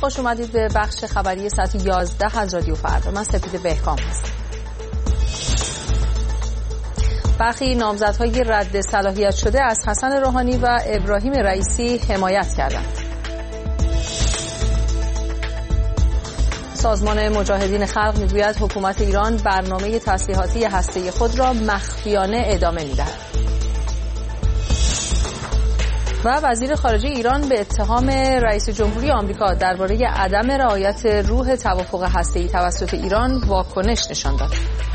خوش اومدید به بخش خبری ساعت 11 از رادیو فردا. من سپید بهکام هستم. برخی نامزدهای رد صلاحیت شده از حسن روحانی و ابراهیم رئیسی حمایت کردند. سازمان مجاهدین خلق میگوید حکومت ایران برنامه تسلیحاتی هسته‌ای خود را مخفیانه ادامه می‌دهد. و وزیر خارجه ایران به اتهام رئیس جمهوری آمریکا درباره عدم رعایت روح توافق هسته‌ای توسط ایران واکنش نشان داد.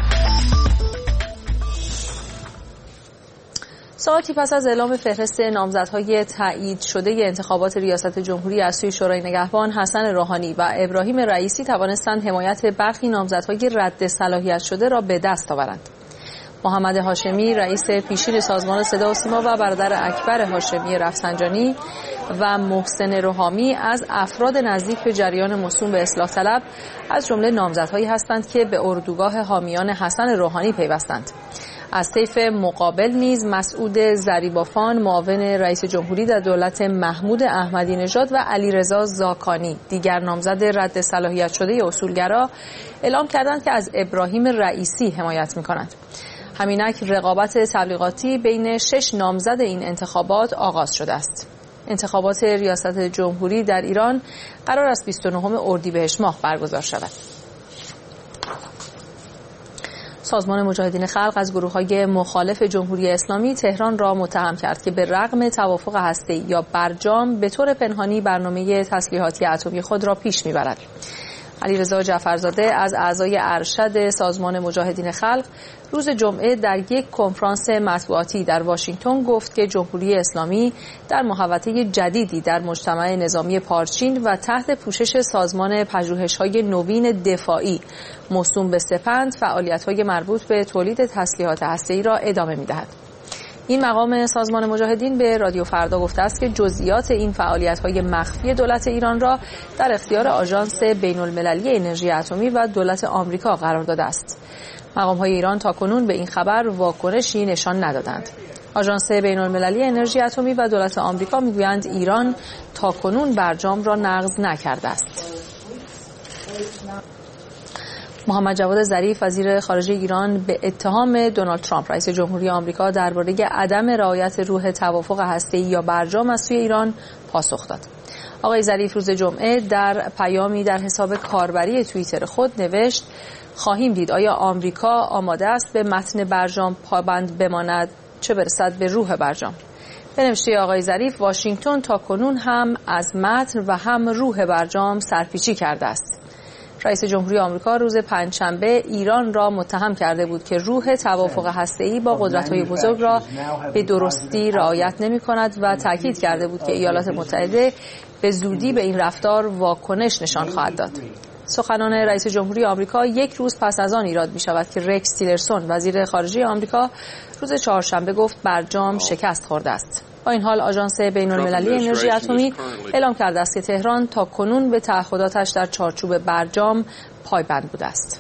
ساعتی پس از اعلام فهرست نامزدهای تایید شده انتخابات ریاست جمهوری از سوی شورای نگهبان، حسن روحانی و ابراهیم رئیسی توانستند حمایت برخی نامزدهای رد صلاحیت شده را به دست آورند. محمد هاشمی رئیس پیشین سازمان صدا و سیما و برادر اکبر هاشمی رفسنجانی و محسن روحامی از افراد نزدیک به جریان موسوم به اصلاح طلب از جمله نامزدهایی هستند که به اردوگاه حامیان حسن روحانی پیوستند. از طیف مقابل نیز مسعود ظریبافان معاون رئیس جمهوری در دولت محمود احمدی نژاد و علیرضا زاکانی دیگر نامزد رد صلاحیت شده اصولگرا اعلام کردند که از ابراهیم رئیسی حمایت می‌کنند. همینک رقابت تبلیغاتی بین 6 نامزد این انتخابات آغاز شده است. انتخابات ریاست جمهوری در ایران قرار است 29 اردیبهشت ماه برگزار شود. سازمان مجاهدین خلق از گروه‌های مخالف جمهوری اسلامی تهران را متهم کرد که به رغم توافق هسته‌ای یا برجام به طور پنهانی برنامه تسلیحاتی اتمی خود را پیش می‌برد. علیرضا جعفرزاده از اعضای ارشد سازمان مجاهدین خلق روز جمعه در یک کنفرانس مطبوعاتی در واشنگتن گفت که جمهوری اسلامی در محوطه جدیدی در مجتمع نظامی پارچین و تحت پوشش سازمان پژوهش‌های نوین دفاعی موسوم به سپند فعالیت‌های مربوط به تولید تسلیحات هسته‌ای را ادامه می‌دهد. این مقام سازمان مجاهدین به رادیو فردا گفته است که جزئیات این فعالیت‌های مخفی دولت ایران را در اختیار آژانس بین‌المللی انرژی اتمی و دولت آمریکا قرار داده است. مقام‌های ایران تاکنون به این خبر واکنشی نشان ندادند. آژانس بین‌المللی انرژی اتمی و دولت آمریکا می‌گویند ایران تاکنون برجام را نقض نکرده است. محمد جواد ظریف وزیر خارجه ایران به اتهام دونالد ترامپ رئیس جمهوری آمریکا درباره عدم رعایت روح توافق هسته‌ای یا برجام از سوی ایران پاسخ داد. آقای ظریف روز جمعه در پیامی در حساب کاربری توییتر خود نوشت: خواهیم دید آیا آمریکا آماده است به متن برجام پابند بماند، چه برسد به روح برجام. به نوشته آقای ظریف، واشنگتن تاکنون هم از متن و هم روح برجام سرپیچی کرده است. رئیس جمهوری آمریکا روز پنجشنبه ایران را متهم کرده بود که روح توافق هسته‌ای با قدرت‌های بزرگ را به درستی رعایت نمی‌کند و تاکید کرده بود که ایالات متحده به زودی به این رفتار واکنش نشان خواهد داد. سخنان رئیس جمهوری آمریکا یک روز پس از آن ایراد می‌شود که رکس تیلرسون وزیر خارجه آمریکا روز چهارشنبه گفت برجام شکست خورده است. با این حال آژانس بین‌المللی انرژی اتمی اعلام کرده است که تهران تا کنون به تعهداتش در چارچوب برجام پایبند بوده است.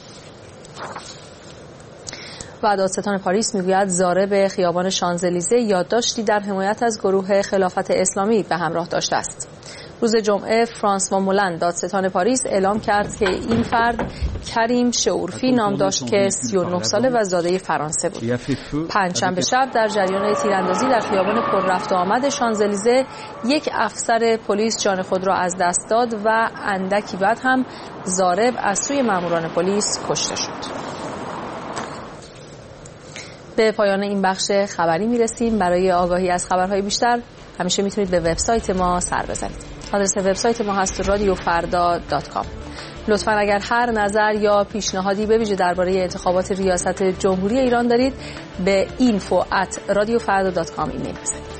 و دادستان پاریس میگوید ضارب خیابان شانزلیزه یادداشتی در حمایت از گروه خلافت اسلامی به همراه داشته است. روز جمعه فرانسوا مولن دادستان پاریس اعلام کرد که این فرد کریم شعورفی نام داشت که 39 ساله و زاده فرانسه بود. پنجشنبه شب در جریان تیراندازی در خیابان پر رفت و آمد شانزلیزه یک افسر پلیس جان خود را از دست داد و اندکی بعد هم ضارب از سوی ماموران پلیس کشته شد. به پایان این بخش خبری میرسیم. برای آگاهی از خبرهای بیشتر همیشه میتونید به وبسایت ما سر بزنید. آدرس وبسایت ما هست radiofarda.com. لطفاً اگر هر نظر یا پیشنهادی به ویژه درباره انتخابات ریاست جمهوری ایران دارید به info@radiofarda.com ایمیل بزنید.